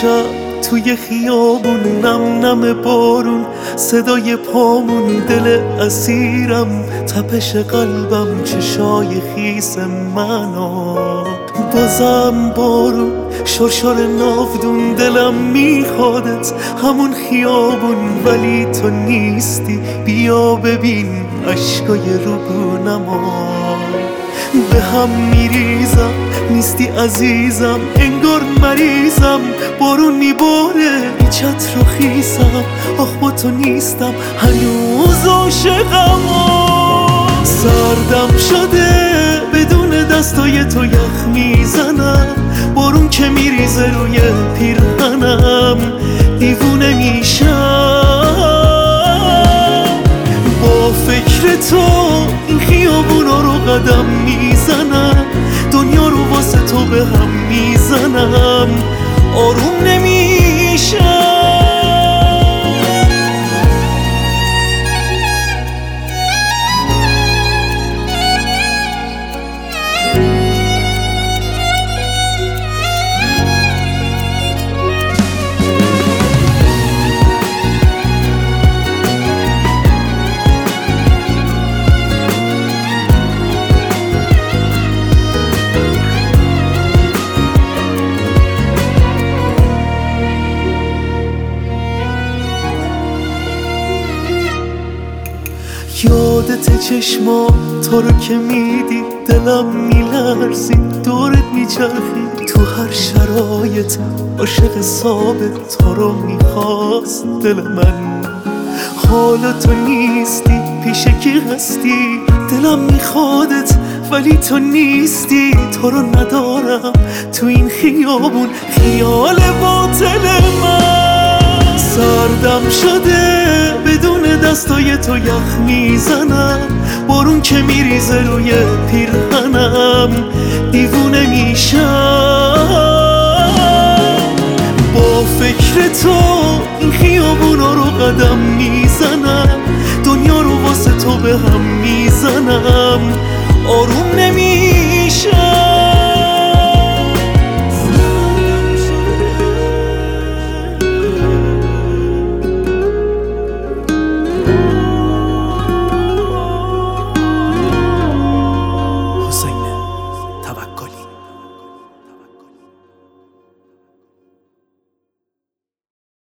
شب توی خیابون نم نم بارون، صدای پامون، دل اسیرم، تپش قلبم، چشای خیس منو. بازم بارون، شرشر ناودون، دلم میخوادت همون خیابون، ولی تو نیستی. بیا ببین اشکای روبونمو، به هم میریزم، نیستی عزیزم، انگار مریضم، بارون میباره بی چتر و خیسم. آخ با تو نیستم هنوز عاشقم، سردم شده بدون دستای تو یخ میزنم، بارون که میریزه روی پیرهنم، دیوونه میشم. با فکر تو این خیابونا رو قدم میزنم، دنیا رو واسه تو به هم میزنم، آروم نمیشم. یادت چشما تو رو که میدی دلم میلرزید، دورت میچرخید تو هر شرایط، عاشق ثابت تو رو میخواست دل من. حالا تو نیستی، پیش کی هستی؟ دلم میخوادت ولی تو نیستی، تو رو ندارم تو این خیابون، خیال باطل من. سردم شده بدون دستای تو یخ میزنم، بارون که میریزه روی پیرهنم، دیوونه میشم. با فکر تو این خیابونا رو قدم میزنم، دنیا رو واسه تو به هم میزنم، آروم نمیشم.